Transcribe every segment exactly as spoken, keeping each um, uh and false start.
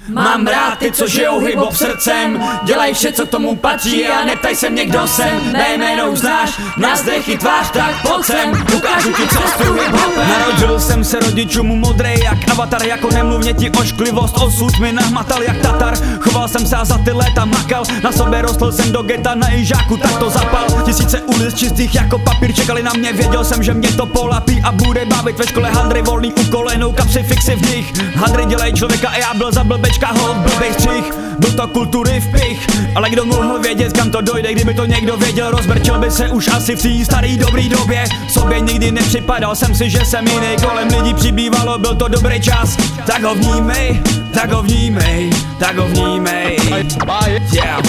Mám rád ty, co žijou hip-hop srdcem, dělaj vše, co k tomu patří a neptaj se mě, kdo jsem. Mé jméno znáš, názdech i tvář, tak pojď sem, ukážu ti cestu hip-hopem. Narodil jsem se rodičům modrej jak avatar, jako nemluvně ti ošklivost, osud mi nahmatal jak Tatar. Choval jsem se a za ty léta makal, na sobě rostl jsem do geta, na ižáku tak to zapal. Tisíce ulic čistých jako papír čekali na mě, věděl jsem, že mě to polapí a bude bavit. Ve škole handry volný úkolenou, kapsy fixy v nich. Handry dělej člověka a já byl za blbečka hod, blbej střih. Byl to kultury vpich, ale kdo mohl vědět, kam to dojde, kdyby to někdo věděl, rozbrčil by se už asi v té starý dobrý době. Sobě nikdy nepřipadal jsem si, že jsem jiný, kolem lidí přibývalo, byl to dobrý čas. Tak ho vnímej, tak ho vnímej, tak ho vnímej. Yeah.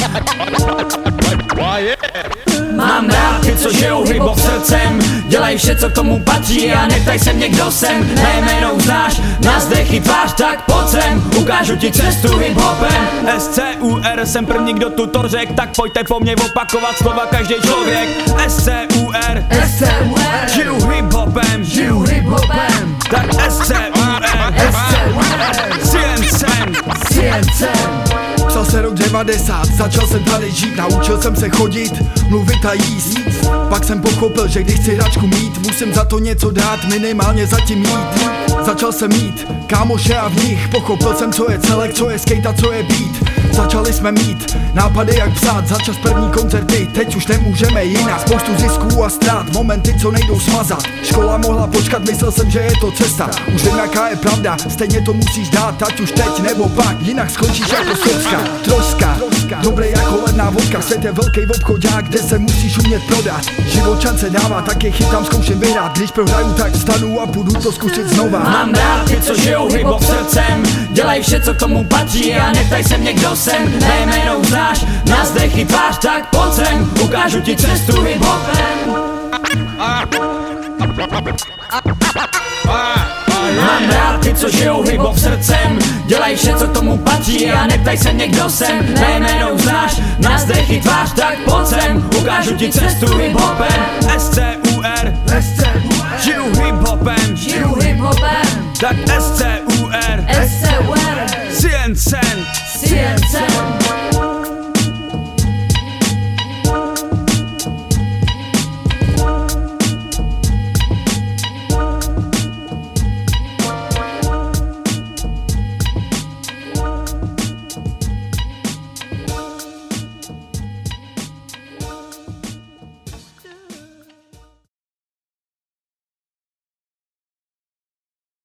Mám rád ty, co žijou hip-hop srdcem, dělaj vše, co k tomu patří a neptaj se mě, kdo jsem. Mé jméno znáš, názdech i tvář, tak pojď sem, ukážu ti cestu hip-hopem. S C U R jsem první, kdo tu to řek, tak pojďte po mně opakovat slova každý člověk. S C U R, S C U R, žiju hip-hopem, žiju hip-hopem. tak S C U R, S C U R, C N C, C N C. Psal se rok devadesát, začal jsem tady žít, naučil jsem se chodit, mluvit a jíst. Pak jsem pochopil, že když chci hračku mít, musím za to něco dát, minimálně zatím mít. Začal jsem mít kámoše a v nich pochopil jsem, co je celek, co je skate a co je beat. Začali jsme mít nápady, jak psát, začas první koncerty, teď už nemůžeme jinak. Spoustu zisků a ztrát, momenty, co nejdou smazat. Škola mohla počkat, myslel jsem, že je to cesta. Už vím, jaká je pravda, stejně to musíš dát, ať už teď nebo pak, jinak skončíš jako socka. Troska, dobrý jako ledná vodka, svět je velký obchodák, kde se musíš umět prodat. Život šance dává, tak je chytám, zkouším vyhrát, když prohraju, tak vstanu a půjdu to zkusit znova. Mám rád ty, co žijou hip-hop srdcem, dělaj vše, co k tomu patří a neptaj se mě, kdo jsem. Mé jméno znáš, názdech i tvář, tak pojď sem, ukážu ti cestu hip-hopem. Mám rád ty, co žijou hip-hop srdcem, dělaj vše, co k tomu patří a neptaj se mě, kdo jsem. Mé jméno znáš, názdech i tvář, tak pojď sem, ukážu ti cestu hip-hopem. S C U R, S C U R, žiju hip-hopem, žiju hip-hopem. tak S C U R, S C U R, C N C, C N C.